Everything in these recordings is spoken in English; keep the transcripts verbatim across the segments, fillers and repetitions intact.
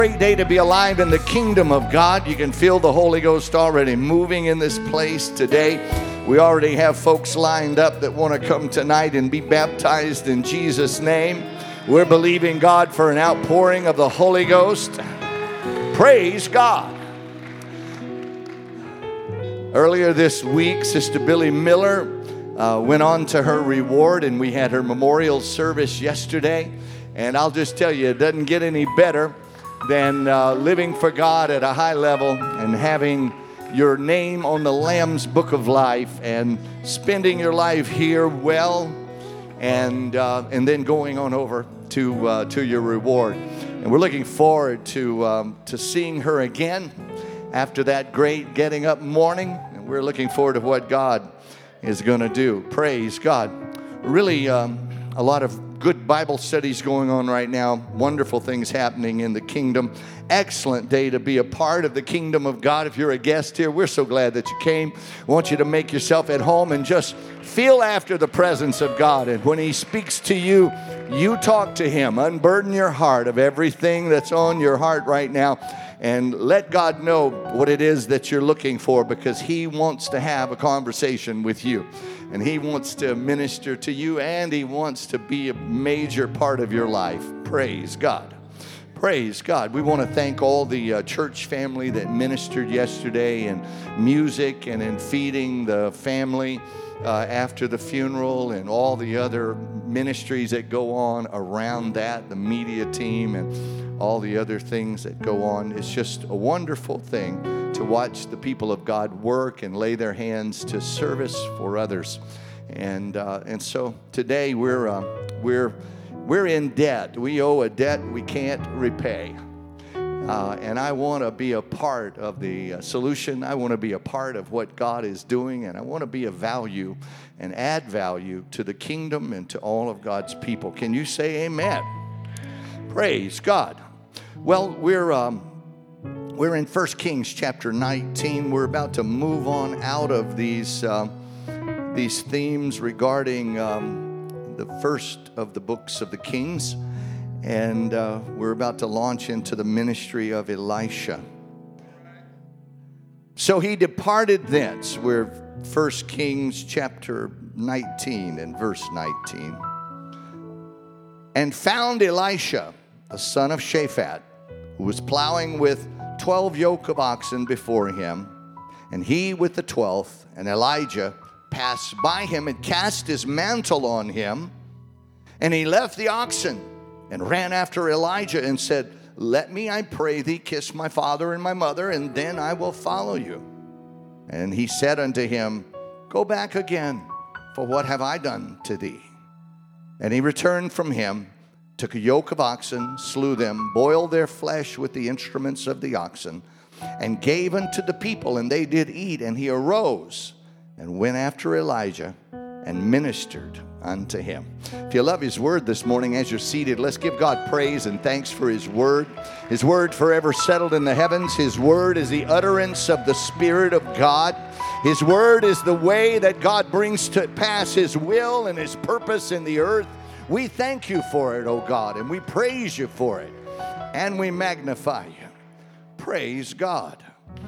Great day to be alive in the kingdom of God. You can feel the Holy Ghost already moving in this place today. We already have folks lined up that want to come tonight and be baptized in Jesus' name. We're believing God for an outpouring of the Holy Ghost. Praise God. Earlier this week, Sister Billy Miller uh, went on to her reward, and we had her memorial service yesterday. And I'll just tell you, it doesn't get any better than uh, living for God at a high level and having your name on the Lamb's Book of Life and spending your life here well, and uh, and then going on over to uh, to your reward. And we're looking forward to um, to seeing her again after that great getting up morning. And we're looking forward to what God is going to do. Praise God. Really, um, a lot of good Bible studies going on right now. Wonderful things happening in the kingdom. Excellent day to be a part of the kingdom of God. If you're a guest here, we're so glad that you came. I want you to make yourself at home and just feel after the presence of God. And when He speaks to you, you talk to Him. Unburden your heart of everything that's on your heart right now. And let God know what it is that you're looking for, because He wants to have a conversation with you. And He wants to minister to you, and He wants to be a major part of your life. Praise God. Praise God. We want to thank all the uh, church family that ministered yesterday in music and in feeding the family uh, after the funeral, and all the other ministries that go on around that, the media team and all the other things that go on. It's just a wonderful thing to watch the people of God work and lay their hands to service for others. And uh, and so today we're uh, we're we're in debt. We owe a debt we can't repay. Uh, and I want to be a part of the uh, solution. I want to be a part of what God is doing, and I want to be of value and add value to the kingdom and to all of God's people. Can you say amen? Praise God. Well, we're um, we're in First Kings chapter nineteen. We're about to move on out of these uh, these themes regarding um, the first of the books of the Kings. And uh, we're about to launch into the ministry of Elisha. So he departed thence. We're First Kings chapter nineteen and verse nineteen. And found Elisha, the son of Shaphat, who was plowing with twelve yoke of oxen before him, and he with the twelfth. And Elijah passed by him and cast his mantle on him. And he left the oxen and ran after Elijah and said, "Let me, I pray thee, kiss my father and my mother, and then I will follow you." And he said unto him, "Go back again, for what have I done to thee?" And he returned from him, took a yoke of oxen, slew them, boiled their flesh with the instruments of the oxen, and gave unto the people, and they did eat. And he arose and went after Elijah and ministered unto him. If you love His word this morning, as you're seated, let's give God praise and thanks for His word. His word forever settled in the heavens. His word is the utterance of the Spirit of God. His word is the way that God brings to pass His will and His purpose in the earth. We thank You for it, oh God, and we praise You for it, and we magnify You. Praise God.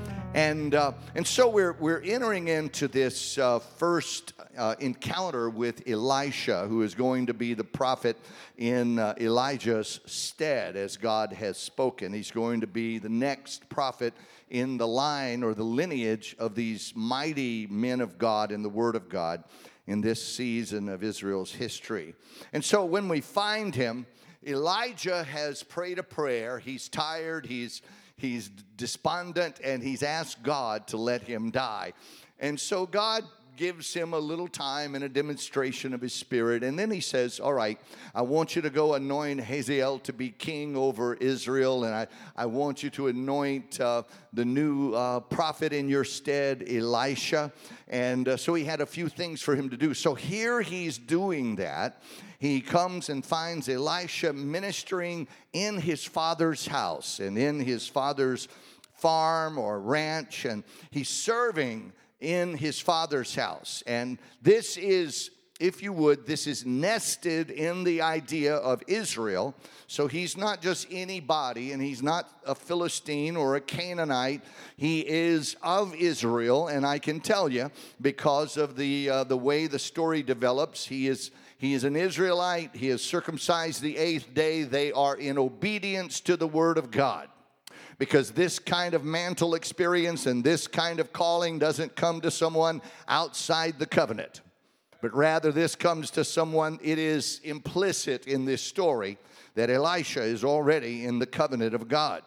And uh, and so we're we're entering into this uh, first uh, encounter with Elisha, who is going to be the prophet in uh, Elijah's stead, as God has spoken. He's going to be the next prophet in the line or the lineage of these mighty men of God in the Word of God in this season of Israel's history. And so when we find him, Elijah has prayed a prayer. He's tired. He's He's despondent, and he's asked God to let him die. And so God gives him a little time and a demonstration of His Spirit. And then He says, all right, I want you to go anoint Hazael to be king over Israel. And I, I want you to anoint uh, the new uh, prophet in your stead, Elisha. And uh, so he had a few things for him to do. So here he's doing that. He comes and finds Elisha ministering in his father's house and in his father's farm or ranch. And he's serving in his father's house. And this is if you would, this is nested in the idea of Israel. So he's not just anybody, and he's not a Philistine or a Canaanite. He is of Israel, and I can tell you, because of the uh, the way the story develops, he is he is an Israelite. He is circumcised the eighth day. They are in obedience to the word of God. Because this kind of mantle experience and this kind of calling doesn't come to someone outside the covenant. But rather this comes to someone, it is implicit in this story that Elisha is already in the covenant of God.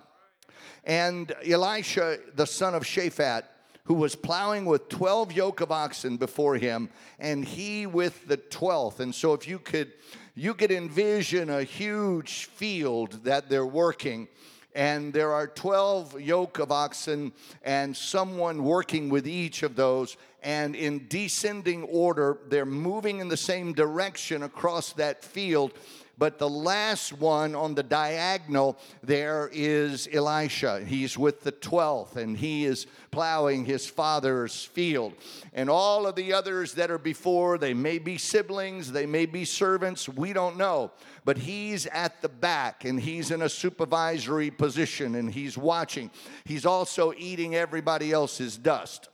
And Elisha, the son of Shaphat, who was plowing with twelve yoke of oxen before him, and he with the twelfth. And so if you could, you could envision a huge field that they're working, and there are twelve yoke of oxen and someone working with each of those. And in descending order, they're moving in the same direction across that field. But the last one on the diagonal there is Elisha. He's with the twelfth, and he is plowing his father's field. And all of the others that are before, they may be siblings, they may be servants, we don't know. But he's at the back, and he's in a supervisory position, and he's watching. He's also eating everybody else's dust.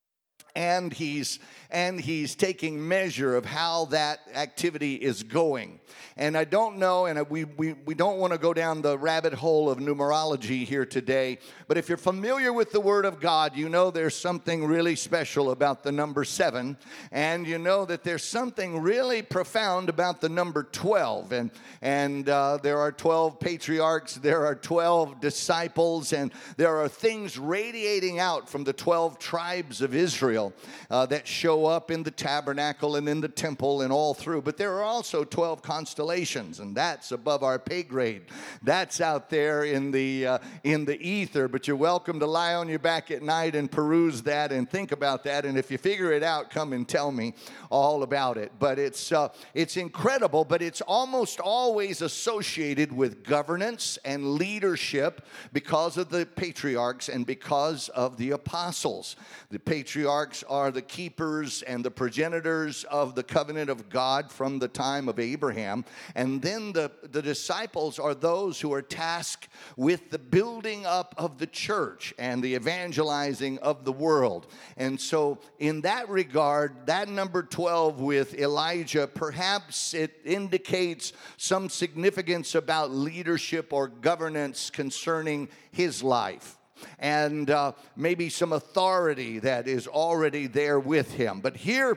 And he's and he's taking measure of how that activity is going. And I don't know, and we, we, we don't want to go down the rabbit hole of numerology here today, but if you're familiar with the Word of God, you know there's something really special about the number seven, and you know that there's something really profound about the number twelve. And, and uh, there are twelve patriarchs, there are twelve disciples, and there are things radiating out from the twelve tribes of Israel uh, that show up in the tabernacle and in the temple and all through. But there are also twelve constellations, and that's above our pay grade. That's out there in the uh, in the ether. But you're welcome to lie on your back at night and peruse that and think about that. And if you figure it out, come and tell me all about it. But it's uh, it's incredible. But it's almost always associated with governance and leadership because of the patriarchs and because of the apostles. The patriarchs are the keepers and the progenitors of the covenant of God from the time of Abraham. And then the, the disciples are those who are tasked with the building up of the church and the evangelizing of the world. And so in that regard, that number twelve with Elijah, perhaps it indicates some significance about leadership or governance concerning his life. And uh, maybe some authority that is already there with him. But here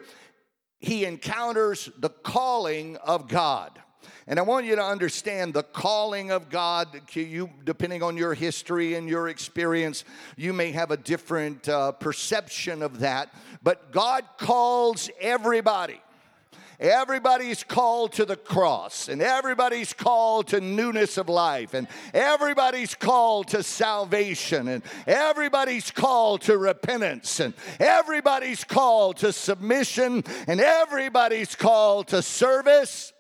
he encounters the calling of God. And I want you to understand the calling of God. You, depending on your history and your experience, you may have a different uh, perception of that. But God calls everybody. Everybody's called to the cross, and everybody's called to newness of life, and everybody's called to salvation, and everybody's called to repentance, and everybody's called to submission, and everybody's called to service.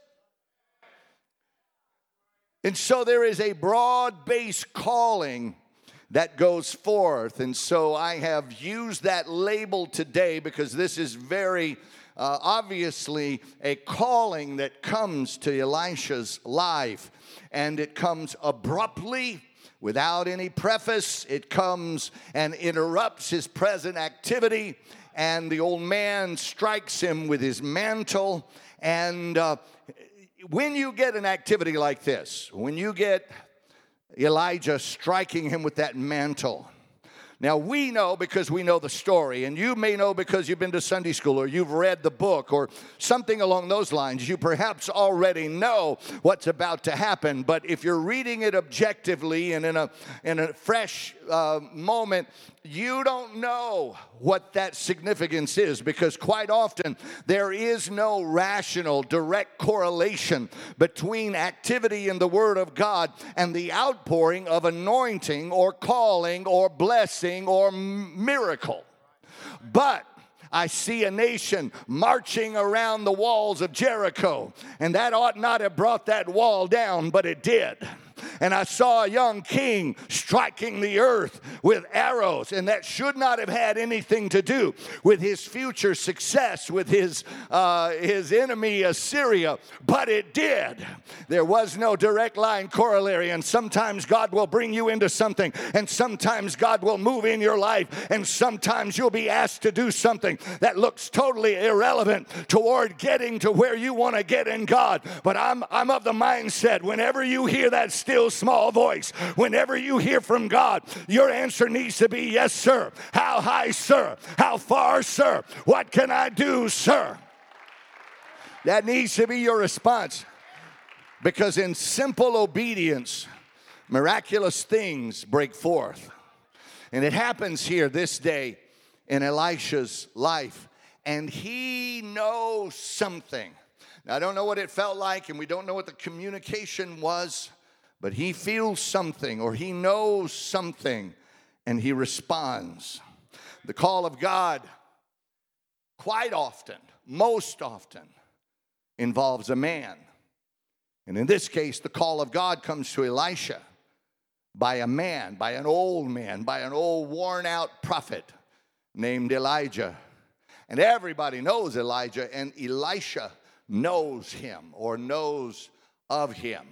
And so there is a broad-based calling that goes forth. And so I have used that label today because this is very Uh, obviously a calling that comes to Elisha's life, and it comes abruptly without any preface. It comes and interrupts his present activity, and the old man strikes him with his mantle. And uh, when you get an activity like this, when you get Elijah striking him with that mantle, now, we know because we know the story, and you may know because you've been to Sunday school or you've read the book or something along those lines. You perhaps already know what's about to happen, but if you're reading it objectively and in a, in a fresh uh, moment, you don't know what that significance is, because quite often there is no rational, direct correlation between activity in the Word of God and the outpouring of anointing or calling or blessing or miracle. But I see a nation marching around the walls of Jericho, and that ought not have brought that wall down, but it did. And I saw a young king striking the earth with arrows, and that should not have had anything to do with his future success with his, uh, his enemy Assyria, but it did. There was no direct line corollary, and sometimes God will bring you into something, and sometimes God will move in your life, and sometimes you'll be asked to do something that looks totally irrelevant toward getting to where you want to get in God. But I'm, I'm of the mindset, whenever you hear that still small voice, whenever you hear from God, your answer needs to be, yes, sir. How high, sir? How far, sir? What can I do, sir? That needs to be your response, because in simple obedience, miraculous things break forth. And it happens here this day in Elisha's life, and he knows something. Now, I don't know what it felt like, and we don't know what the communication was, but he feels something, or he knows something, and he responds. The call of God quite often, most often, involves a man. And in this case, the call of God comes to Elisha by a man, by an old man, by an old worn-out prophet named Elijah. And everybody knows Elijah, and Elisha knows him or knows of him.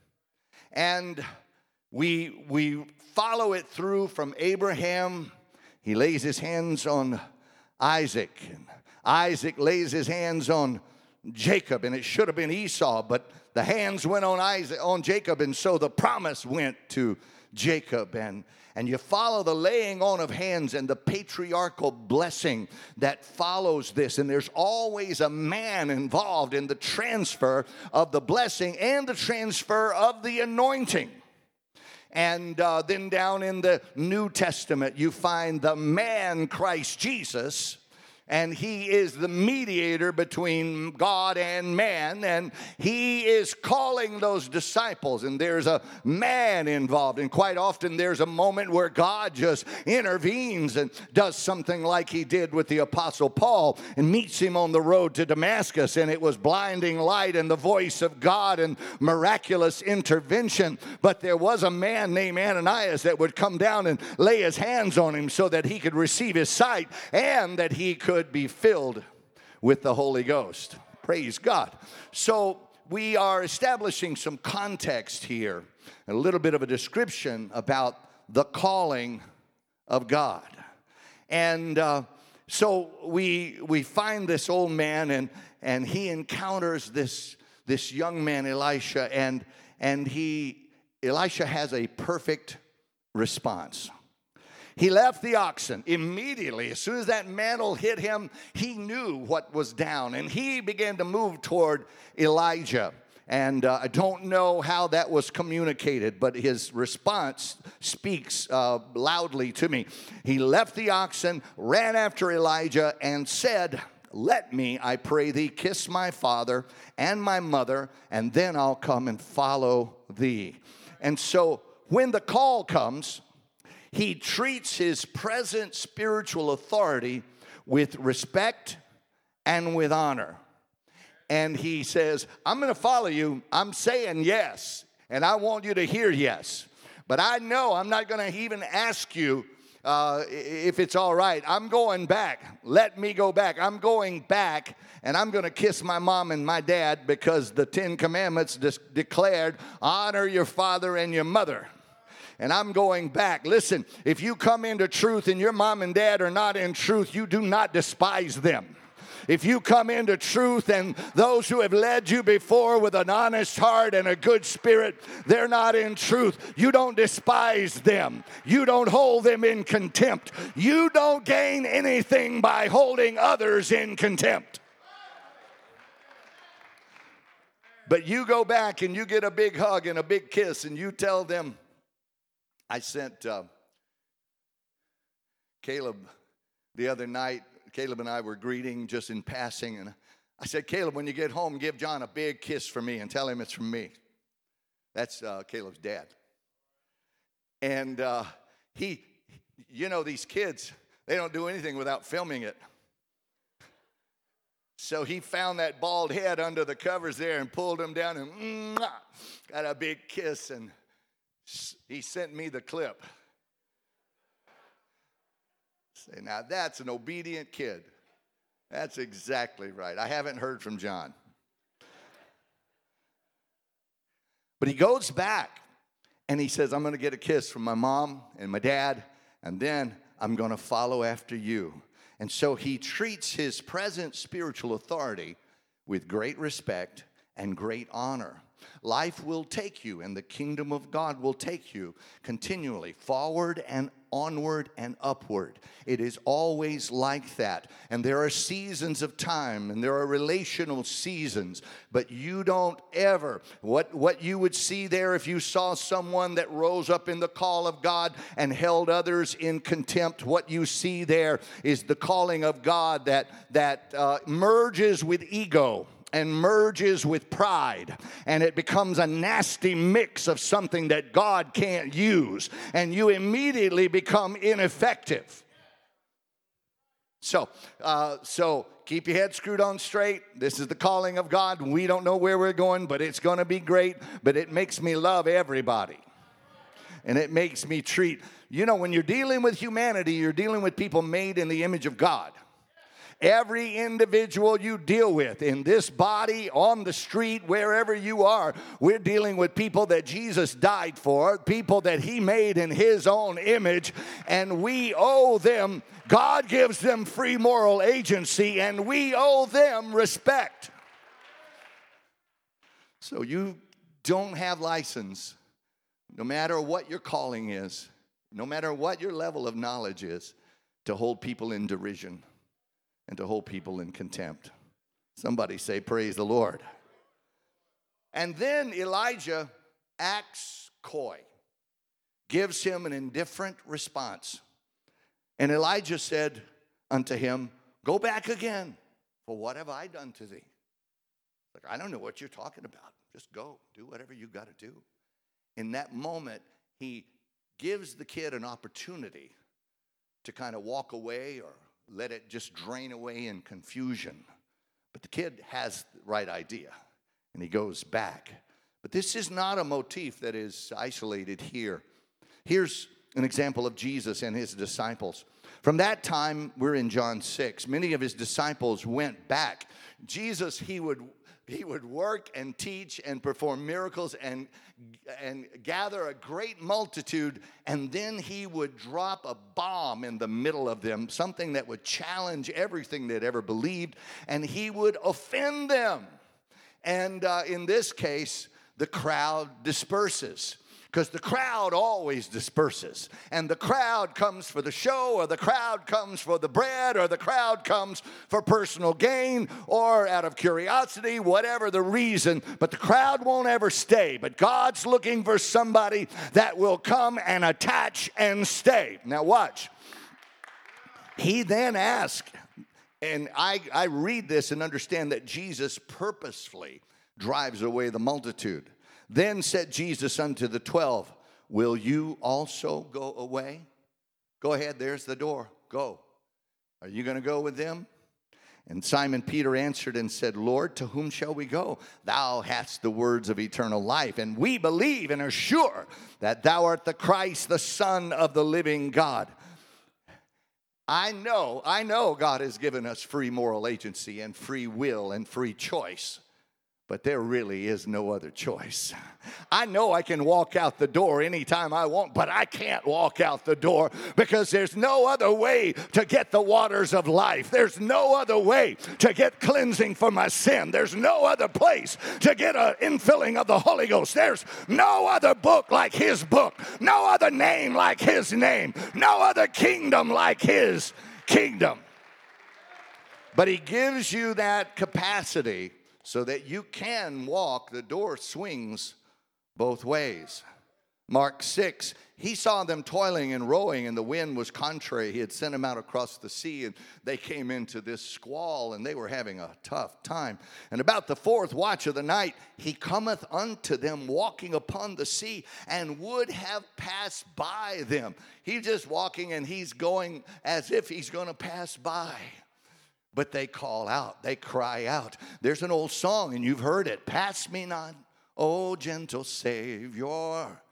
And we, we follow it through from Abraham. He lays his hands on Isaac, and Isaac lays his hands on Jacob, and it should have been Esau, but the hands went on Isaac, on Jacob, and so the promise went to Jacob. And, and you follow the laying on of hands and the patriarchal blessing that follows this. And there's always a man involved in the transfer of the blessing and the transfer of the anointing. And uh, then down in the New Testament, you find the man Christ Jesus. And he is the mediator between God and man, and he is calling those disciples, and there's a man involved, and quite often there's a moment where God just intervenes and does something like he did with the Apostle Paul and meets him on the road to Damascus, and it was blinding light and the voice of God and miraculous intervention. But there was a man named Ananias that would come down and lay his hands on him so that he could receive his sight and that he could be filled with the Holy Ghost. Praise God. So we are establishing some context here, a little bit of a description about the calling of God. And uh, so we we find this old man, and and he encounters this this young man Elisha, and and he Elisha has a perfect response. He left the oxen immediately. As soon as that mantle hit him, he knew what was down, and he began to move toward Elijah. And uh, I don't know how that was communicated, but his response speaks uh, loudly to me. He left the oxen, ran after Elijah, and said, "Let me, I pray thee, kiss my father and my mother, and then I'll come and follow thee." And so when the call comes, he treats his present spiritual authority with respect and with honor. And he says, "I'm going to follow you. I'm saying yes, and I want you to hear yes. But I know I'm not going to even ask you uh, if it's all right. I'm going back. Let me go back. I'm going back, and I'm going to kiss my mom and my dad, because the Ten Commandments de- declared, honor your father and your mother. And I'm going back. Listen, if you come into truth and your mom and dad are not in truth, you do not despise them. If you come into truth and those who have led you before with an honest heart and a good spirit, they're not in truth, you don't despise them. You don't hold them in contempt. You don't gain anything by holding others in contempt. But you go back and you get a big hug and a big kiss, and you tell them, I sent uh, Caleb the other night. Caleb and I were greeting just in passing, and I said, "Caleb, when you get home, give John a big kiss for me and tell him it's from me." That's uh, Caleb's dad. And uh, he, you know, these kids, they don't do anything without filming it. So he found that bald head under the covers there and pulled him down and mwah, got a big kiss. And He sent me the clip. Say, now that's an obedient kid. That's exactly right. I haven't heard from John. But he goes back and he says, I'm going to get a kiss from my mom and my dad, and then I'm going to follow after you. And so he treats his present spiritual authority with great respect and great honor. Life will take you, and the kingdom of God will take you continually forward and onward and upward. It is always like that. And there are seasons of time, and there are relational seasons, but you don't ever, what, what you would see there if you saw someone that rose up in the call of God and held others in contempt, what you see there is the calling of God that, that uh, merges with ego and merges with pride, and it becomes a nasty mix of something that God can't use, and you immediately become ineffective. So, uh, so keep your head screwed on straight. This is the calling of God. We don't know where we're going, but it's going to be great. But it makes me love everybody, and it makes me treat, you know, when you're dealing with humanity, you're dealing with people made in the image of God. Every individual you deal with in this body, on the street, wherever you are, we're dealing with people that Jesus died for, people that he made in his own image, and we owe them, God gives them free moral agency, and we owe them respect. So you don't have license, no matter what your calling is, no matter what your level of knowledge is, to hold people in derision and to hold people in contempt. Somebody say, praise the Lord. And then Elijah acts coy, gives him an indifferent response. And Elijah said unto him, go back again, for what have I done to thee? Like, I don't know what you're talking about. Just go, do whatever you got to do. In that moment, he gives the kid an opportunity to kind of walk away or let it just drain away in confusion. But the kid has the right idea, and he goes back. But this is not a motif that is isolated here. Here's an example of Jesus and his disciples. From that time, we're in John six. Many of his disciples went back. Jesus, he would He would work and teach and perform miracles and, and gather a great multitude, and then he would drop a bomb in the middle of them, something that would challenge everything they'd ever believed, and he would offend them. And uh, in this case, the crowd disperses. Because the crowd always disperses. And the crowd comes for the show, or the crowd comes for the bread, or the crowd comes for personal gain, or out of curiosity, whatever the reason. But the crowd won't ever stay. But God's looking for somebody that will come and attach and stay. Now watch. He then asked, and I, I read this and understand that Jesus purposefully drives away the multitude. Then said Jesus unto the twelve, will you also go away? Go ahead, there's the door. Go. Are you going to go with them? And Simon Peter answered and said, Lord, to whom shall we go? Thou hast the words of eternal life, and we believe and are sure that thou art the Christ, the Son of the living God. I know, I know God has given us free moral agency and free will and free choice. But there really is no other choice. I know I can walk out the door anytime I want, but I can't walk out the door because there's no other way to get the waters of life. There's no other way to get cleansing for my sin. There's no other place to get an infilling of the Holy Ghost. There's no other book like his book. No other name like his name. No other kingdom like his kingdom. But he gives you that capacity so that you can walk. The door swings both ways. Mark six, he saw them toiling and rowing, and the wind was contrary. He had sent them out across the sea, and they came into this squall, and they were having a tough time. And about the fourth watch of the night, he cometh unto them walking upon the sea, and would have passed by them. He's just walking, and he's going as if he's going to pass by. But they call out, they cry out. There's an old song, and you've heard it. Pass me not, O gentle Savior.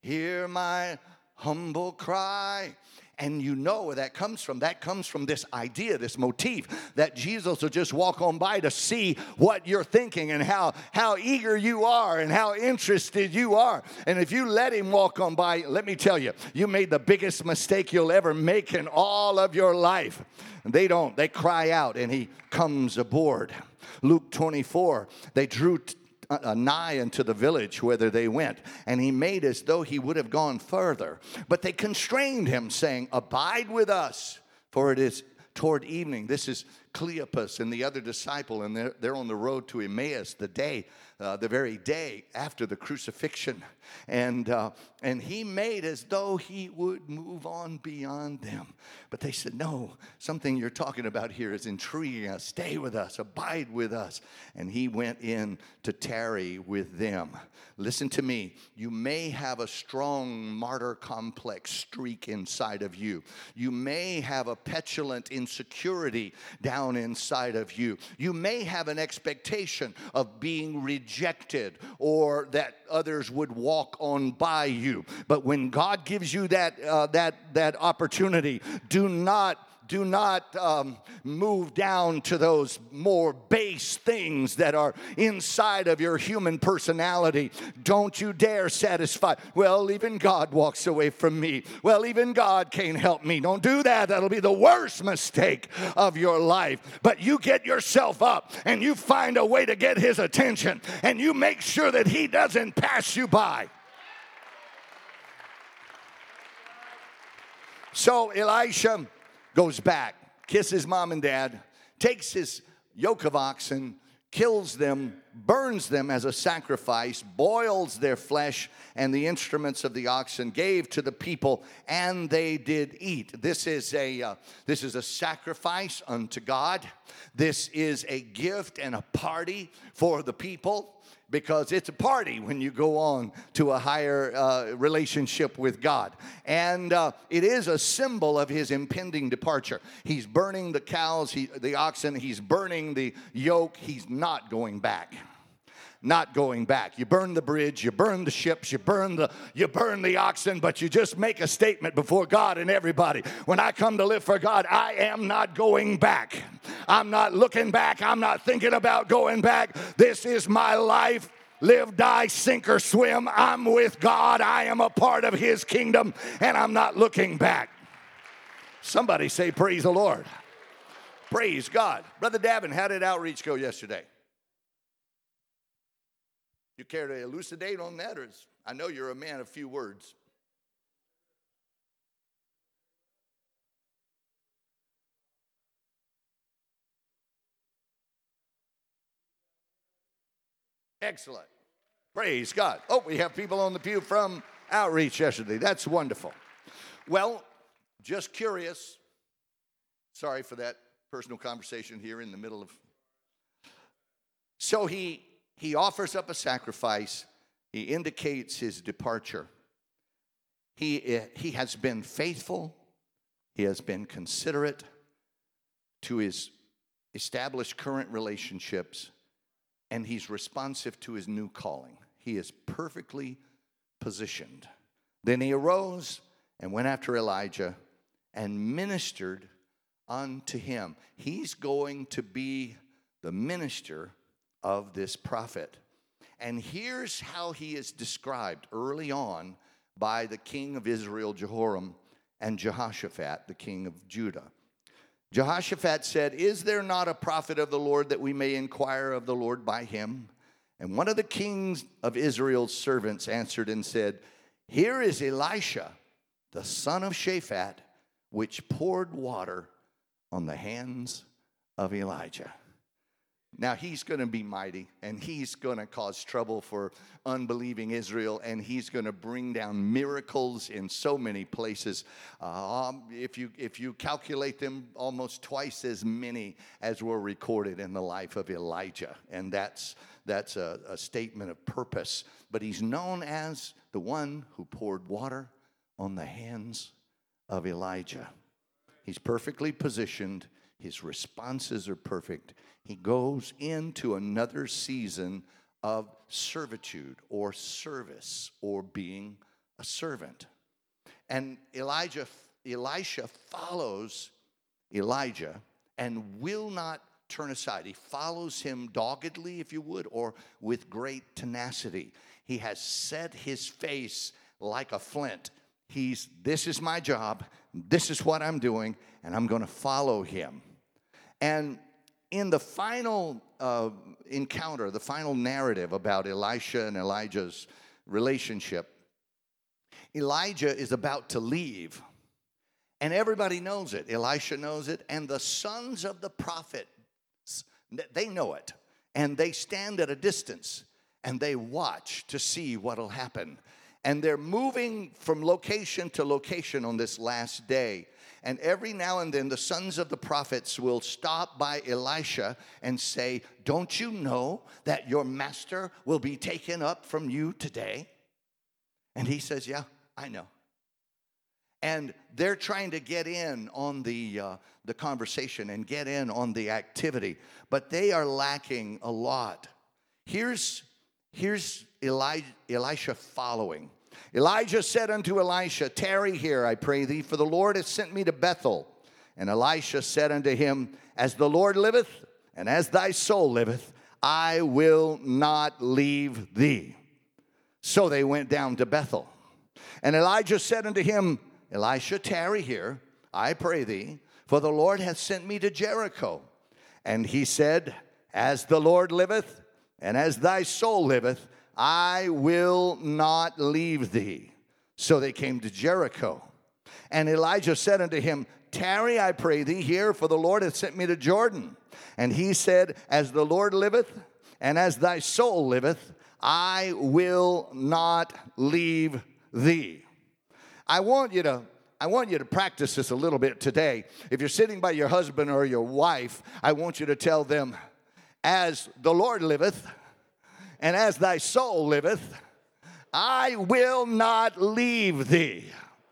hear my humble cry. And you know where that comes from. That comes from this idea, this motif, that Jesus will just walk on by to see what you're thinking and how, how eager you are and how interested you are. And if you let him walk on by, let me tell you, you made the biggest mistake you'll ever make in all of your life. They don't. They cry out, and he comes aboard. Luke twenty-four, they drew t- Uh, nigh unto the village whither they went, and he made as though he would have gone further. But they constrained him, saying, abide with us, for it is toward evening. This is Cleopas and the other disciple, and they're, they're on the road to Emmaus the day, uh, the very day after the crucifixion. And, uh, and he made as though he would move on beyond them. But they said, no, something you're talking about here is intriguing us. Stay with us, abide with us. And he went in to tarry with them. Listen to me. You may have a strong martyr complex streak inside of you. You may have a petulant insecurity down inside of you. You may have an expectation of being rejected or that others would walk on by you. But when God gives you that uh, that that opportunity, do not Do not um, move down to those more base things that are inside of your human personality. Don't you dare satisfy. Well, even God walks away from me. Well, even God can't help me. Don't do that. That'll be the worst mistake of your life. But you get yourself up and you find a way to get his attention, and you make sure that he doesn't pass you by. So Elisha goes back, kisses mom and dad, takes his yoke of oxen, kills them, burns them as a sacrifice, boils their flesh and the instruments of the oxen, gave to the people, and they did eat. This is a uh, this is a sacrifice unto God. This is a gift and a party for the people. Because it's a party when you go on to a higher uh, relationship with God. And uh, it is a symbol of his impending departure. He's burning the cows, he, the oxen. He's burning the yoke. He's not going back. Not going back. You burn the bridge, you burn the ships, you burn the you burn the oxen, but you just make a statement before God and everybody. When I come to live for God, I am not going back. I'm not looking back. I'm not thinking about going back. This is my life. Live, die, sink, or swim. I'm with God. I am a part of his kingdom, and I'm not looking back. Somebody say, praise the Lord. Praise God. Brother Davin, how did outreach go yesterday? You care to elucidate on that? Or is, I know you're a man of few words. Excellent. Praise God. Oh, we have people on the pew from outreach yesterday. That's wonderful. Well, just curious. Sorry for that personal conversation here in the middle of. So he he offers up a sacrifice. He indicates his departure. He he has been faithful. He has been considerate to his established current relationships. And he's responsive to his new calling. He is perfectly positioned. Then he arose and went after Elijah and ministered unto him. He's going to be the minister of this prophet. And here's how he is described early on by the king of Israel, Jehoram, and Jehoshaphat, the king of Judah. Jehoshaphat said, is there not a prophet of the Lord that we may inquire of the Lord by him? And one of the kings of Israel's servants answered and said, here is Elisha, the son of Shaphat, which poured water on the hands of Elijah. Now, he's going to be mighty, and he's going to cause trouble for unbelieving Israel, and he's going to bring down miracles in so many places. Um, if you if you calculate them, almost twice as many as were recorded in the life of Elijah, and that's that's a, a statement of purpose. But he's known as the one who poured water on the hands of Elijah. He's perfectly positioned. His responses are perfect. He goes into another season of servitude or service or being a servant. And Elijah, Elisha follows Elijah and will not turn aside. He follows him doggedly, if you would, or with great tenacity. He has set his face like a flint. He's, this is my job, this is what I'm doing, and I'm going to follow him. And in the final uh, encounter, the final narrative about Elisha and Elijah's relationship, Elijah is about to leave. And everybody knows it. Elisha knows it. And the sons of the prophets, they know it. And they stand at a distance and they watch to see what will happen. And they're moving from location to location on this last day. And every now and then the sons of the prophets will stop by Elisha and say, don't you know that your master will be taken up from you today? And he says, yeah, I know. And they're trying to get in on the, uh, the conversation and get in on the activity. But they are lacking a lot. Here's, here's Eli- Elisha following. Elijah said unto Elisha, tarry here, I pray thee, for the Lord hath sent me to Bethel. And Elisha said unto him, as the Lord liveth, and as thy soul liveth, I will not leave thee. So they went down to Bethel. And Elijah said unto him, Elisha, tarry here, I pray thee, for the Lord hath sent me to Jericho. And he said, as the Lord liveth, and as thy soul liveth, I will not leave thee. So they came to Jericho. And Elijah said unto him, tarry, I pray thee, here, for the Lord hath sent me to Jordan. And he said, as the Lord liveth, and as thy soul liveth, I will not leave thee. I want you to I want you to practice this a little bit today. If you're sitting by your husband or your wife, I want you to tell them, as the Lord liveth, and as thy soul liveth, I will not leave thee.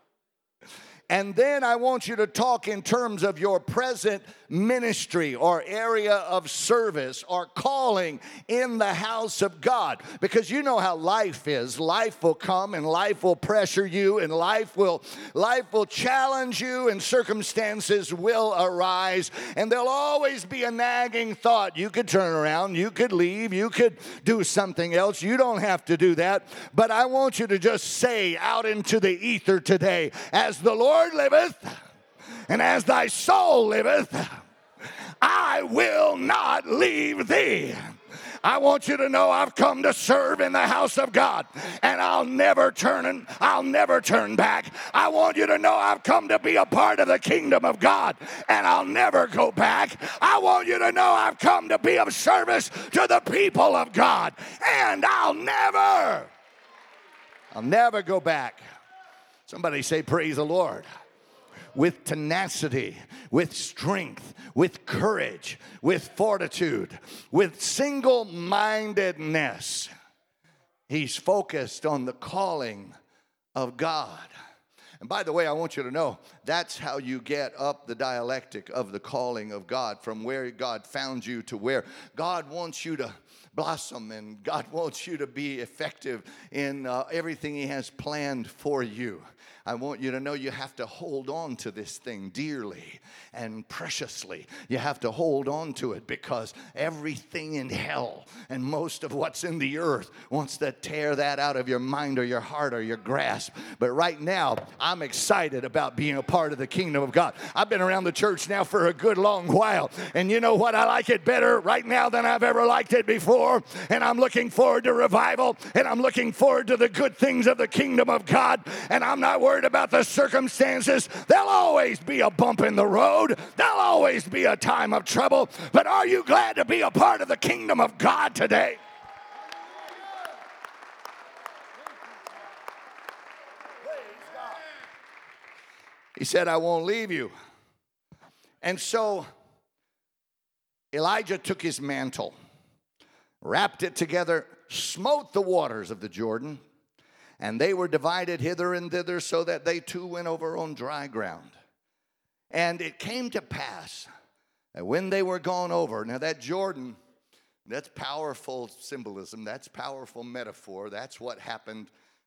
And then I want you to talk in terms of your present ministry or area of service or calling in the house of God. Because you know how life is. Life will come and life will pressure you and life will, life will challenge you and circumstances will arise. And there'll always be a nagging thought. You could turn around, you could leave, you could do something else. You don't have to do that. But I want you to just say out into the ether today, as the Lord liveth, and as thy soul liveth, I will not leave thee. I want you to know I've come to serve in the house of God, and I'll never turn I'll never turn back. I want you to know I've come to be a part of the kingdom of God, and I'll never go back. I want you to know I've come to be of service to the people of God, and I'll never, I'll never go back. Somebody say, praise the Lord. With tenacity, with strength, with courage, with fortitude, with single-mindedness. He's focused on the calling of God. And by the way, I want you to know, that's how you get up the dialectic of the calling of God, from where God found you to where God wants you to blossom, and God wants you to be effective in uh, everything He has planned for you. I want you to know you have to hold on to this thing dearly and preciously. You have to hold on to it, because everything in hell and most of what's in the earth wants to tear that out of your mind or your heart or your grasp. But right now, I'm excited about being a part of the kingdom of God. I've been around the church now for a good long while, and you know what? I like it better right now than I've ever liked it before, and I'm looking forward to revival, and I'm looking forward to the good things of the kingdom of God, and I'm not worried about the circumstances. There'll always be a bump in the road. There'll always be a time of trouble. But are you glad to be a part of the kingdom of God today? He said, I won't leave you. And so Elijah took his mantle, wrapped it together, smote the waters of the Jordan, and they were divided hither and thither, so that they too went over on dry ground. And it came to pass that when they were gone over, now that Jordan, that's powerful symbolism, that's powerful metaphor, that's what happened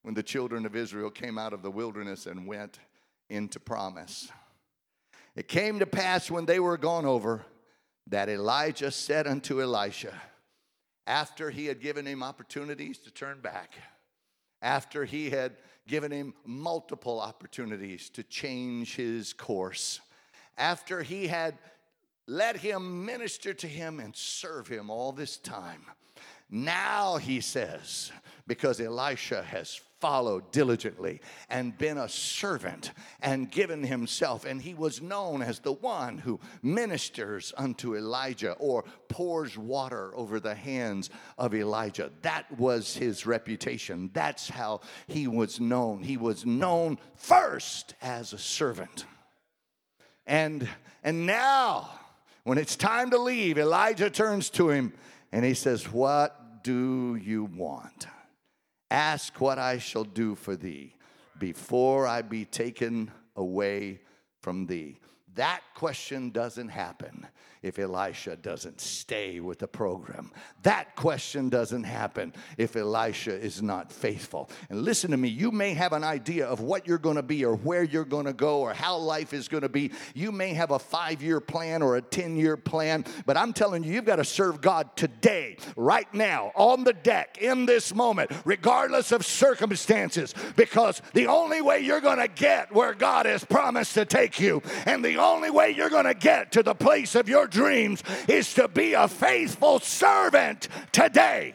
when the children of Israel came out of the wilderness and went into promise. It came to pass when they were gone over that Elijah said unto Elisha, after he had given him opportunities to turn back, after he had given him multiple opportunities to change his course, after he had let him minister to him and serve him all this time, now he says, because Elisha has followed diligently and been a servant and given himself, and he was known as the one who ministers unto Elijah or pours water over the hands of Elijah. That was his reputation. That's how he was known. He was known first as a servant. And, and now, when it's time to leave, Elijah turns to him and he says, what do you want? Ask what I shall do for thee before I be taken away from thee. That question doesn't happen if Elisha doesn't stay with the program. That question doesn't happen if Elisha is not faithful. And listen to me, you may have an idea of what you're going to be or where you're going to go or how life is going to be. You may have a five-year plan or a ten-year plan, but I'm telling you, you've got to serve God today, right now, on the deck, in this moment, regardless of circumstances, because the only way you're going to get where God has promised to take you, and the only way you're going to get to the place of your dreams, is to be a faithful servant today.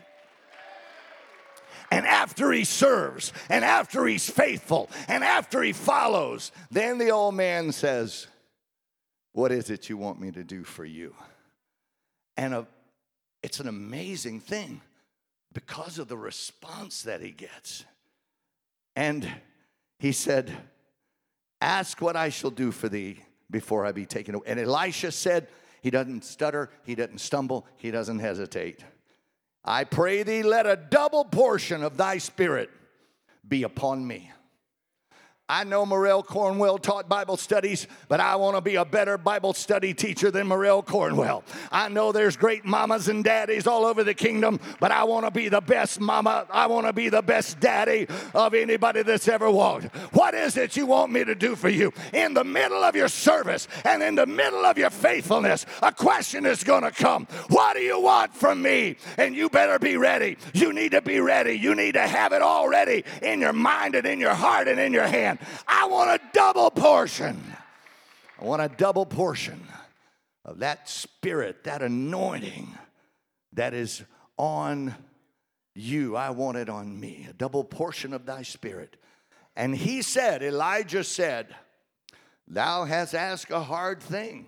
And after he serves, and after he's faithful, and after he follows, then the old man says, what is it you want me to do for you? And a, it's an amazing thing because of the response that he gets. And he said, ask what I shall do for thee before I be taken away. And Elisha said, he doesn't stutter, he doesn't stumble, he doesn't hesitate. I pray thee, let a double portion of thy spirit be upon me. I know Morrell Cornwell taught Bible studies, but I want to be a better Bible study teacher than Morrell Cornwell. I know there's great mamas and daddies all over the kingdom, but I want to be the best mama. I want to be the best daddy of anybody that's ever walked. What is it you want me to do for you? In the middle of your service and in the middle of your faithfulness, a question is going to come. What do you want from me? And you better be ready. You need to be ready. You need to have it all ready in your mind and in your heart and in your hand. I want a double portion. I want a double portion of that spirit, that anointing that is on you. I want it on me, a double portion of thy spirit. And he said, Elijah said, thou hast asked a hard thing.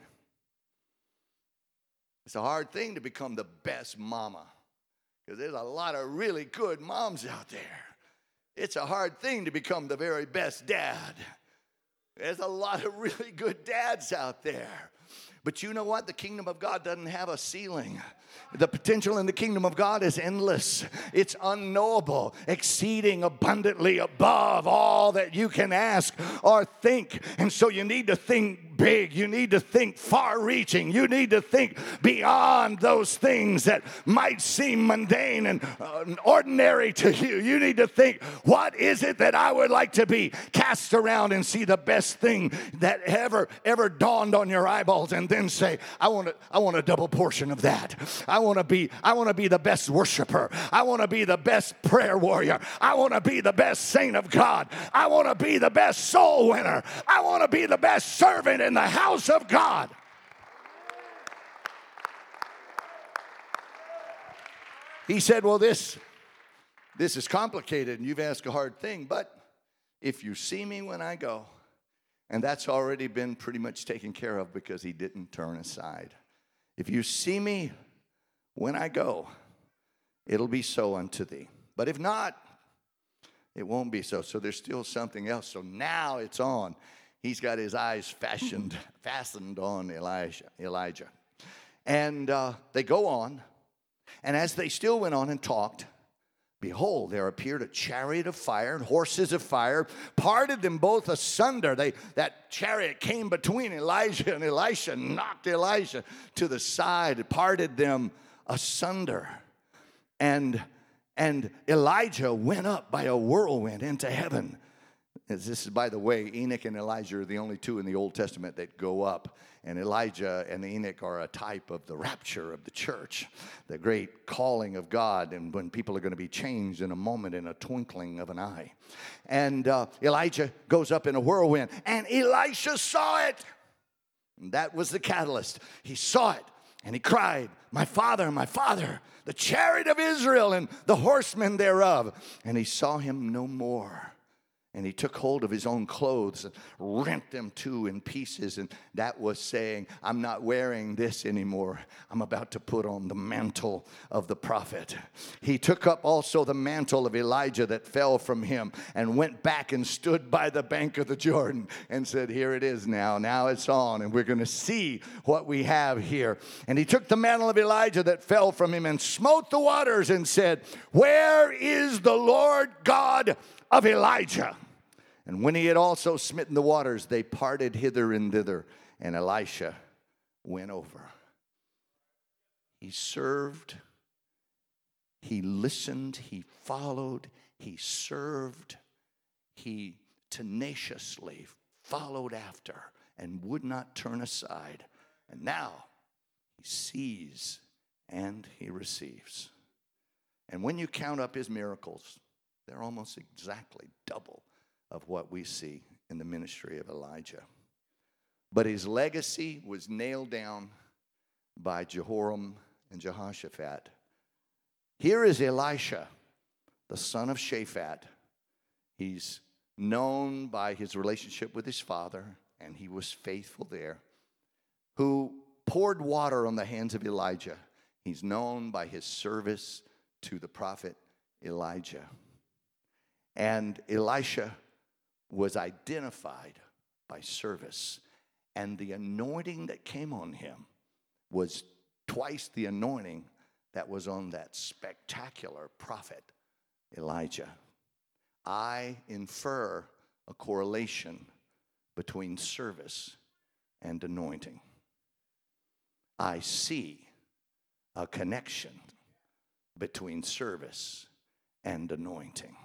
It's a hard thing to become the best mama, because there's a lot of really good moms out there. It's a hard thing to become the very best dad. There's a lot of really good dads out there. But you know what? The kingdom of God doesn't have a ceiling. The potential in the kingdom of God is endless. It's unknowable, exceeding abundantly above all that you can ask or think. And so you need to think big. You need to think far-reaching. You need to think beyond those things that might seem mundane and uh, ordinary to you. You need to think, what is it that I would like to be? Cast around and see the best thing that ever, ever dawned on your eyeballs, and then say, I want a, I want a double portion of that. I want to be, I want to be the best worshiper. I want to be the best prayer warrior. I want to be the best saint of God. I want to be the best soul winner. I want to be the best servant in the house of God. He said, well, this, this is complicated and you've asked a hard thing, but if you see me when I go, and that's already been pretty much taken care of because he didn't turn aside. If you see me when I go, it'll be so unto thee. But if not, it won't be so. So there's still something else. So now it's on. He's got his eyes fashioned, fastened on Elijah. Elijah. And uh, they go on. And as they still went on and talked, behold, there appeared a chariot of fire and horses of fire, parted them both asunder. They, that chariot came between Elijah and Elisha, knocked Elijah to the side, parted them asunder. And And Elijah went up by a whirlwind into heaven. This is, by the way, Enoch and Elijah are the only two in the Old Testament that go up. And Elijah and Enoch are a type of the rapture of the church, the great calling of God, and when people are going to be changed in a moment, in a twinkling of an eye. And uh, Elijah goes up in a whirlwind, and Elisha saw it. And that was the catalyst. He saw it, and he cried, "My father, my father, the chariot of Israel and the horsemen thereof." And he saw him no more. And he took hold of his own clothes and rent them two in pieces. And that was saying, I'm not wearing this anymore. I'm about to put on the mantle of the prophet. He took up also the mantle of Elijah that fell from him and went back and stood by the bank of the Jordan and said, here it is now. Now it's on. And we're going to see what we have here. And he took the mantle of Elijah that fell from him and smote the waters and said, where is the Lord God of Elijah? And when he had also smitten the waters, they parted hither and thither, and Elisha went over. He served, he listened, he followed, he served, he tenaciously followed after and would not turn aside. And now he sees and he receives. And when you count up his miracles, they're almost exactly double of what we see in the ministry of Elijah. But his legacy was nailed down by Jehoram and Jehoshaphat. Here is Elisha, the son of Shaphat. He's known by his relationship with his father, and he was faithful there, who poured water on the hands of Elijah. He's known by his service to the prophet Elijah. And Elisha was identified by service. And the anointing that came on him was twice the anointing that was on that spectacular prophet Elijah. I infer a correlation between service and anointing. I see a connection between service and anointing.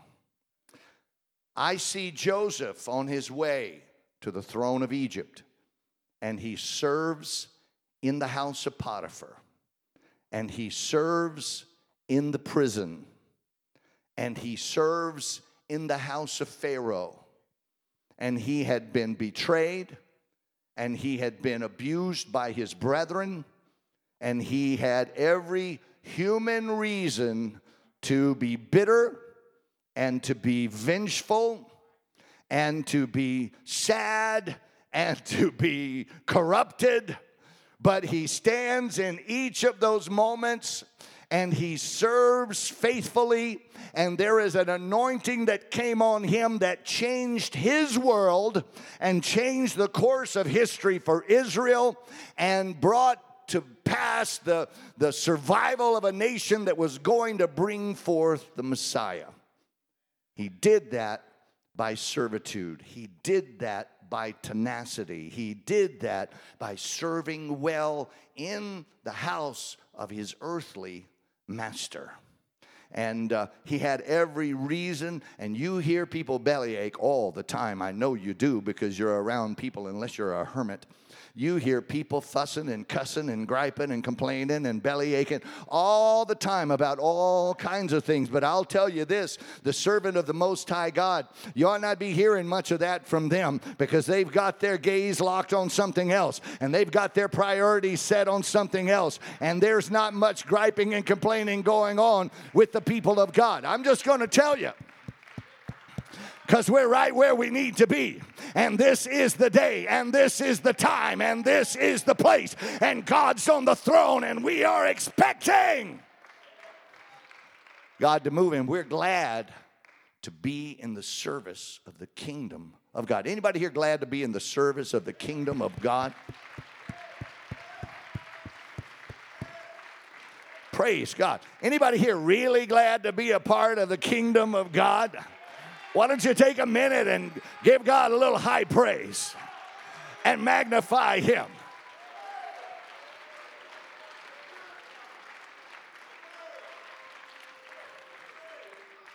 I see Joseph on his way to the throne of Egypt, and he serves in the house of Potiphar, and he serves in the prison, and he serves in the house of Pharaoh, and he had been betrayed, and he had been abused by his brethren, and he had every human reason to be bitter and to be vengeful, and to be sad, and to be corrupted. But he stands in each of those moments, and he serves faithfully, and there is an anointing that came on him that changed his world and changed the course of history for Israel and brought to pass the, the survival of a nation that was going to bring forth the Messiah. He did that by servitude. He did that by tenacity. He did that by serving well in the house of his earthly master. And uh, he had every reason, and you hear people bellyache all the time. I know you do, because you're around people unless you're a hermit. You hear people fussing and cussing and griping and complaining and bellyaching all the time about all kinds of things. But I'll tell you this, the servant of the Most High God, you ought not be hearing much of that from them, because they've got their gaze locked on something else, and they've got their priorities set on something else, and there's not much griping and complaining going on with the people of God. I'm just going to tell you, because we're right where we need to be. And this is the day, and this is the time, and this is the place. And God's on the throne, and we are expecting God to move. And we're glad to be in the service of the kingdom of God. Anybody here glad to be in the service of the kingdom of God? Praise God. Anybody here really glad to be a part of the kingdom of God? Why don't you take a minute and give God a little high praise and magnify him?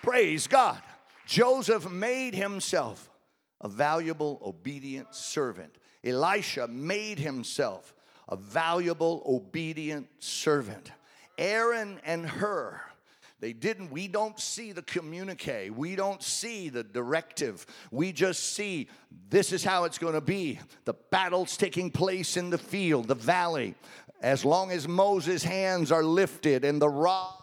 Praise God. Joseph made himself a valuable, obedient servant. Elisha made himself a valuable, obedient servant. Aaron and Hur, they didn't, we don't see the communique. We don't see the directive. We just see this is how it's going to be. The battle's taking place in the field, the valley. As long as Moses' hands are lifted and the rod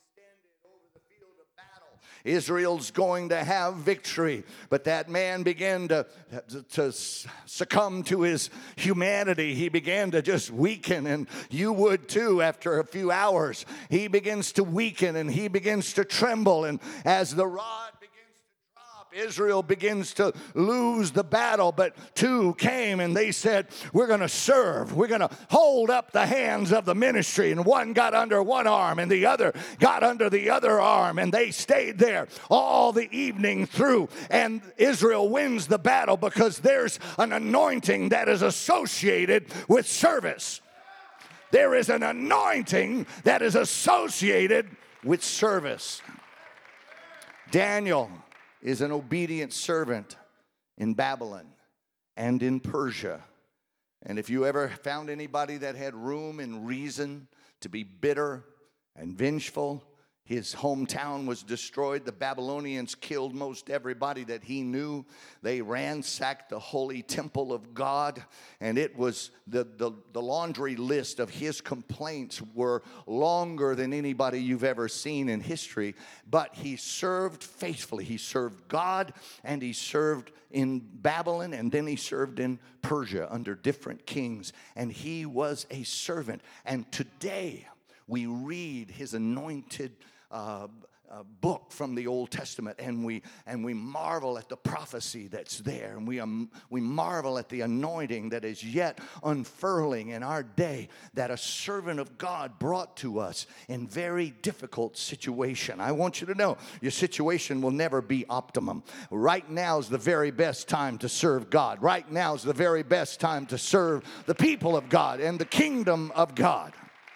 Israel's going to have victory. But that man began to, to succumb to his humanity. He began to just weaken, and you would too after a few hours. He begins to weaken, and he begins to tremble, and as the rod begins to drop, Israel begins to lose the battle. But two came, and they said, we're going to serve. We're going to hold up the hands of the ministry. And one got under one arm, and the other got under the other arm, and they stayed there all the evening through. And Israel wins the battle because there's an anointing that is associated with service. There is an anointing that is associated with service. Daniel is an obedient servant in Babylon and in Persia. And if you ever found anybody that had room and reason to be bitter and vengeful, his hometown was destroyed. The Babylonians killed most everybody that he knew. They ransacked the holy temple of God, and it was the, the, the laundry list of his complaints were longer than anybody you've ever seen in history. But he served faithfully. He served God, and he served in Babylon, and then he served in Persia under different kings, and he was a servant. And today we read his anointed Uh, uh, book from the Old Testament, and we and we marvel at the prophecy that's there, and we um, we marvel at the anointing that is yet unfurling in our day, that a servant of God brought to us in very difficult situation. I want you to know your situation will never be optimum. Right now is the very best time to serve God. Right now is the very best time to serve the people of God and the kingdom of God.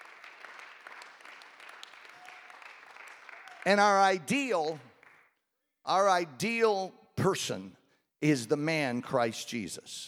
And our ideal, our ideal person is the man Christ Jesus.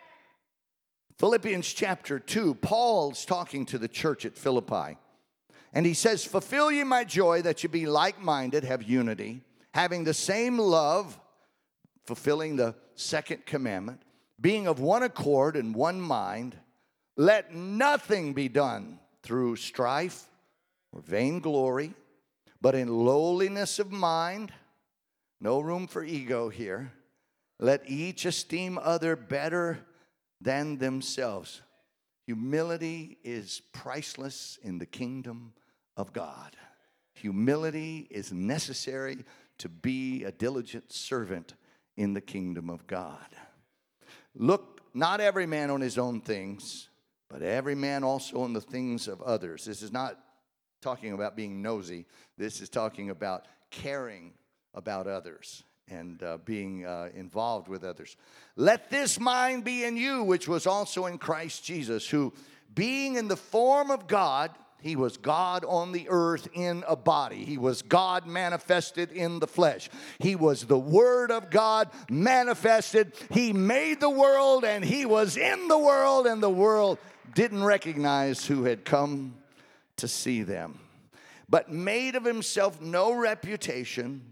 Philippians chapter two, Paul's talking to the church at Philippi. And he says, fulfill ye my joy that you be like-minded, have unity, having the same love, fulfilling the second commandment, being of one accord and one mind. Let nothing be done through strife or vainglory, but in lowliness of mind. No room for ego here. Let each esteem other better than themselves. Humility is priceless in the kingdom of God. Humility is necessary to be a diligent servant in the kingdom of God. Look, not every man on his own things, but every man also on the things of others. This is not talking about being nosy. This is talking about caring about others and uh, being uh, involved with others. Let this mind be in you, which was also in Christ Jesus, who being in the form of God, he was God on the earth in a body. He was God manifested in the flesh. He was the Word of God manifested. He made the world, and he was in the world, and the world didn't recognize who had come to see them, but made of himself no reputation,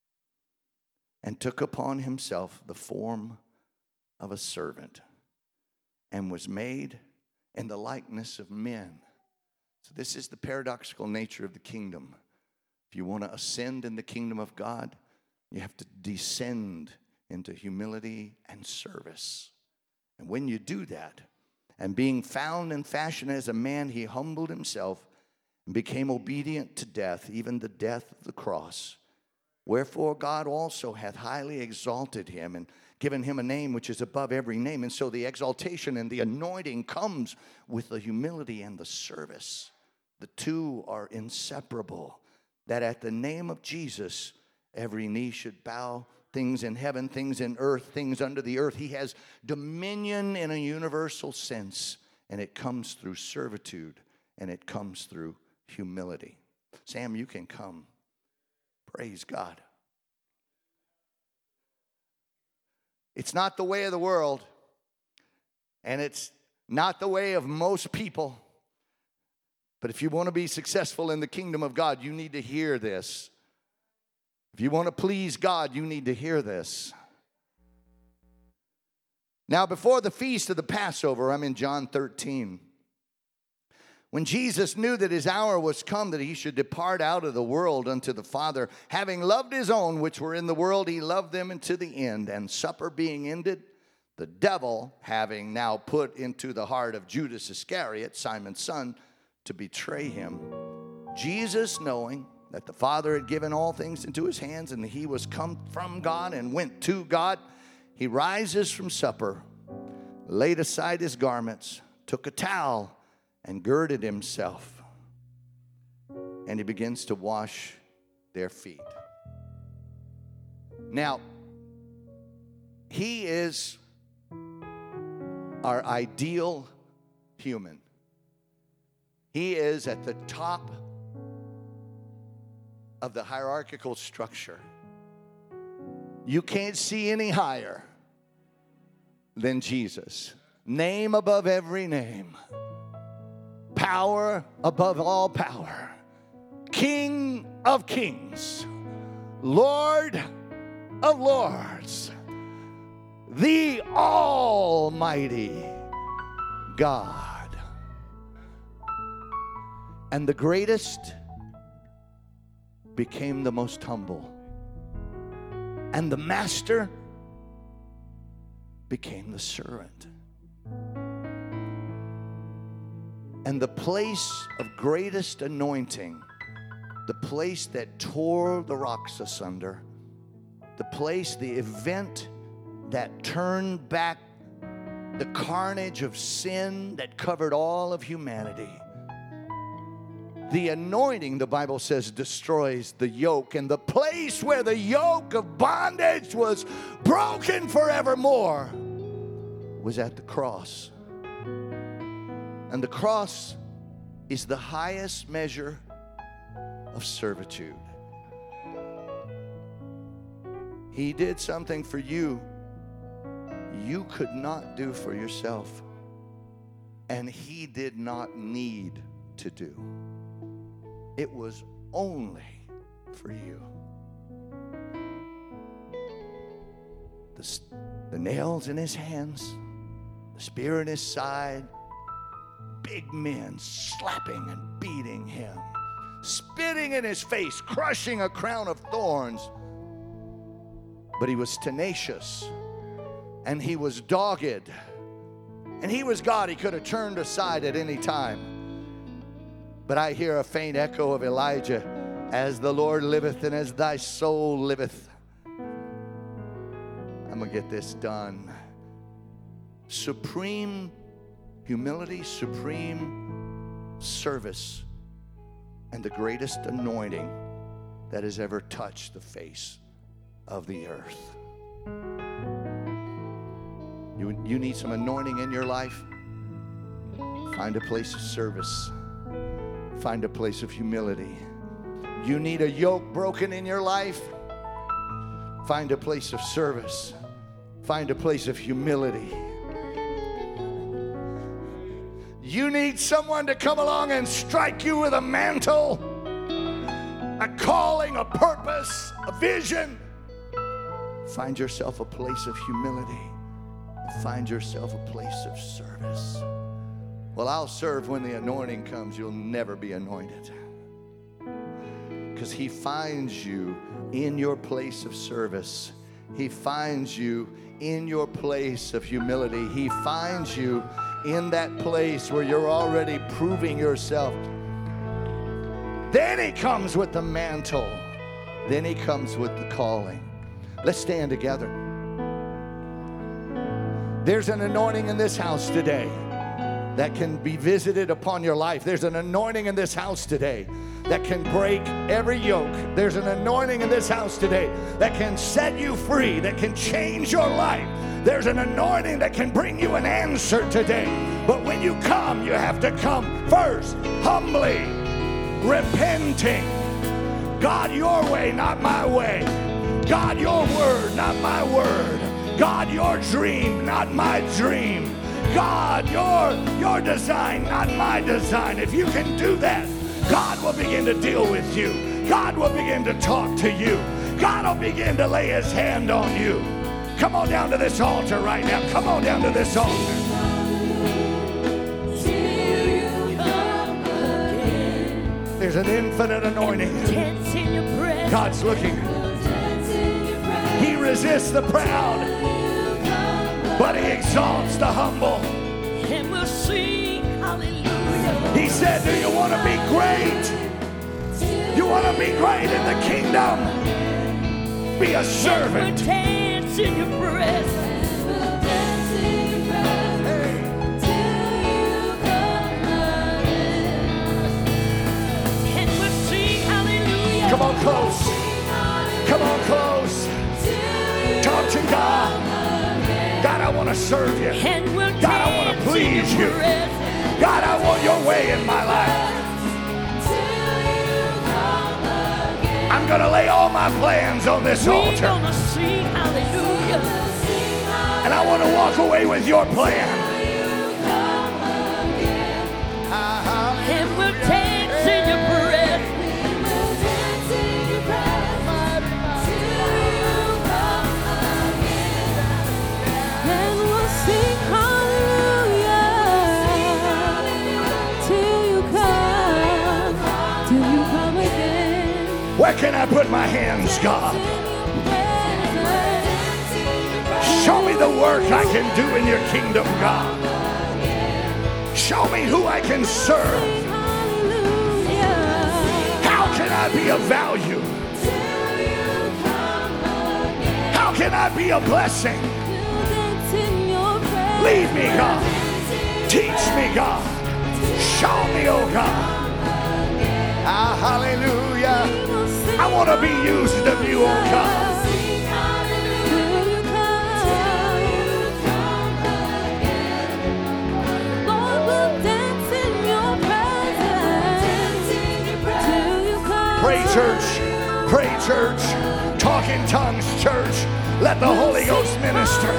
and took upon himself the form of a servant, and was made in the likeness of men. So this is the paradoxical nature of the kingdom. If you want to ascend in the kingdom of God, you have to descend into humility and service. And when you do that, and being found in fashion as a man, he humbled himself and became obedient to death, even the death of the cross. Wherefore God also hath highly exalted him and given him a name which is above every name. And so the exaltation and the anointing comes with the humility and the service. The two are inseparable. That at the name of Jesus, every knee should bow, things in heaven, things in earth, things under the earth. He has dominion in a universal sense, and it comes through servitude, and it comes through humility. Sam, you can come. Praise God. It's not the way of the world, and it's not the way of most people. But if you want to be successful in the kingdom of God, you need to hear this. If you want to please God, you need to hear this. Now, before the feast of the Passover, I'm in John thirteen. When Jesus knew that his hour was come, that he should depart out of the world unto the Father, having loved his own which were in the world, he loved them unto the end. And supper being ended, the devil having now put into the heart of Judas Iscariot, Simon's son, to betray him, Jesus, knowing that the Father had given all things into his hands, and he was come from God and went to God, he rises from supper, laid aside his garments, took a towel, and girded himself, and he begins to wash their feet. Now, he is our ideal human. He is at the top of the hierarchical structure. You can't see any higher than Jesus. Name above every name. Power above all power. King of kings. Lord of lords. The Almighty God. And the greatest became the most humble. And the master became the servant. And the place of greatest anointing, the place that tore the rocks asunder, the place, the event that turned back the carnage of sin that covered all of humanity. The anointing, the Bible says, destroys the yoke. And the place where the yoke of bondage was broken forevermore was at the cross. And the cross is the highest measure of servitude. He did something for you you could not do for yourself, and he did not need to do. It was only for you. The, the nails in his hands, the spear in his side, big men slapping and beating him, spitting in his face, crushing a crown of thorns. But he was tenacious, and he was dogged, and he was God. He could have turned aside at any time. But I hear a faint echo of Elijah, as the Lord liveth and as thy soul liveth. I'm going to get this done. Supreme humility, supreme service, and the greatest anointing that has ever touched the face of the earth. You, you need some anointing in your life? Find a place of service. Find a place of humility. You need a yoke broken in your life? Find a place of service. Find a place of humility. You need someone to come along and strike you with a mantle, a calling, a purpose, a vision. Find yourself a place of humility. Find yourself a place of service. Well, I'll serve when the anointing comes. You'll never be anointed. Because he finds you in your place of service. He finds you in your place of humility. He finds you in that place where you're already proving yourself. Then he comes with the mantle. Then he comes with the calling. Let's stand together. There's an anointing in this house today that can be visited upon your life. There's an anointing in this house today that can break every yoke. There's an anointing in this house today that can set you free, that can change your life. There's an anointing that can bring you an answer today. But when you come, you have to come first humbly, repenting, God, your way, not my way. God, your word, not my word. God, your dream, not my dream. God, your, your design, not my design. If you can do that, God will begin to deal with you. God will begin to talk to you. God will begin to lay his hand on you. Come on down to this altar right now. Come on down to this altar. There's an infinite anointing. God's looking. He resists the proud, but he exalts the humble. And we'll sing hallelujah. He said, do you want to be great? You want to be great in the kingdom? Be a servant. We'll dance in your presence. And we'll sing hallelujah. Come on close. Come on close. Talk to God. God, I want to serve you. And we'll God, I want to please you. God, I want your way in my life. I'm going to lay all my plans on this altar. Gonna sing hallelujah. And I want to walk away with your plan. And we'll dance in your presence. And we'll sing hallelujah till you come, till you come again. Where can I put my hands, God? Show me the work I can do in your kingdom, God. Show me who I can serve. How can I be of value? How can I be a blessing? Lead me, God. Teach me, God. Show me, oh God. Ah, hallelujah. I want to be used of you, oh God. Pray, church. Pray, church. Talk in tongues, church. Let the Holy Ghost minister.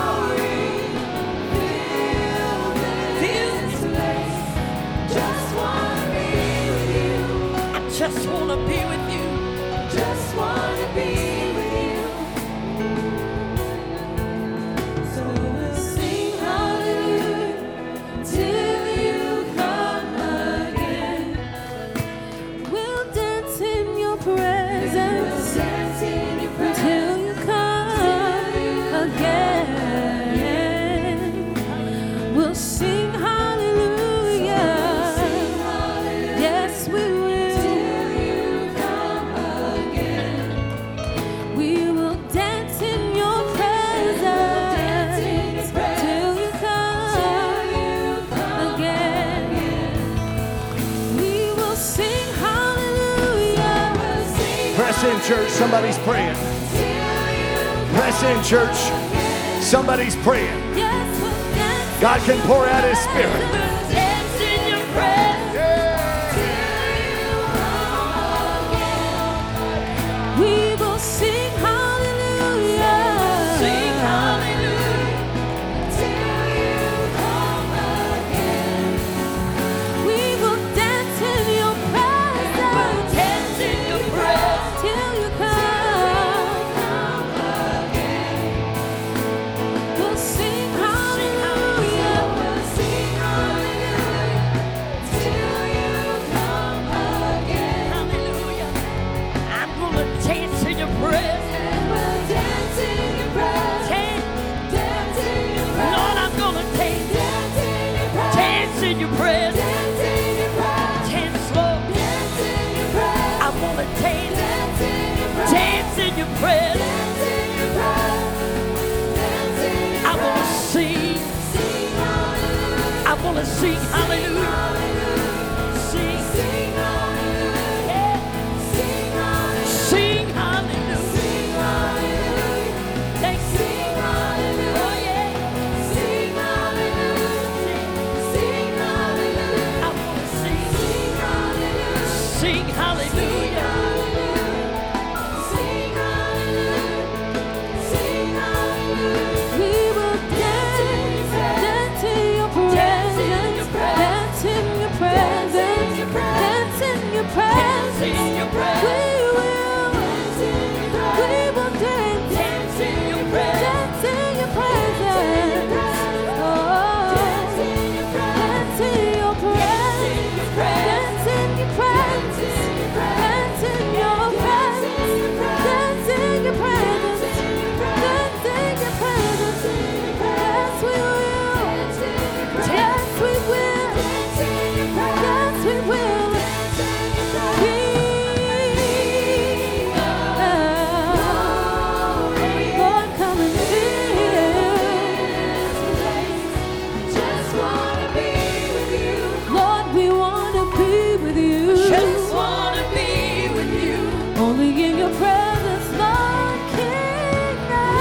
Just Press in, church. Somebody's praying. Press in, church. Somebody's praying. God can pour out His Spirit. Dance in your presence. We will sing hallelujah. Sing hallelujah. We will dance in your presence. Dance in your presence. Till you come. We'll sing hallelujah. We'll sing hallelujah. Till you come again. Hallelujah. I'm gonna dance in your presence. We'll dance in your presence. Dance. Dance in your presence. Lord, I'm gonna dance. Dance in your presence. Dance in your presence. Dance in your presence. Dance, Lord. Dance in your presence. I wanna dance. Dance in your presence. Dance in your presence. Dance in your presence. Dance in your I wanna sing. Sing hallelujah. I wanna sing hallelujah. Sing. Sing hallelujah. Yeah. Sing hallelujah. Sing hallelujah. Sing hallelujah. Thank you. Sing hallelujah. Oh, yeah. Sing hallelujah. Sing hallelujah. I wanna sing. Sing hallelujah. Sing hallelujah. Sing hallelujah. Sing hallelujah. We will dance, dance in your presence, dance in your presence, dance in your presence. Dance in your We presence. will, we will dance, Dance in your presence. dance in your presence. Oh, dance in your presence, dance in your presence, dance in your presence, dance in your presence, dance in your presence, dance in your presence. Yes, we will. Yes, we will. Yes, we will. Lord, come and fill. Lord, we wanna be with you. Just wanna be with you. Only in your presence, Lord, King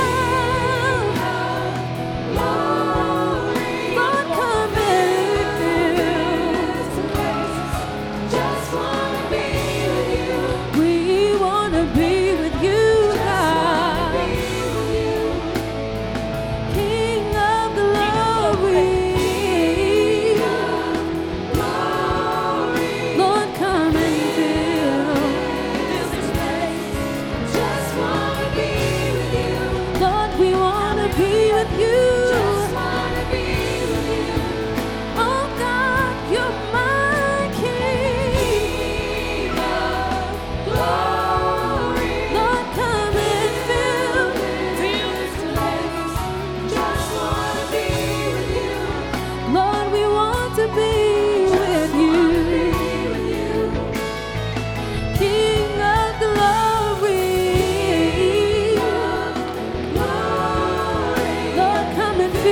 of glory. Lord, come and fill. Just wanna be with you. We wanna be with you, God. King of glory. Lord, come and fill. Just wanna be with you. Lord, we wanna be with you. Just wanna be with you. Oh God, you're my King of glory. Lord, come and fill. Fill this place. Just wanna be with you. Lord, we want to be with you. King of glory. Lord, come and fill.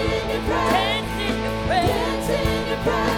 Dance in your presence.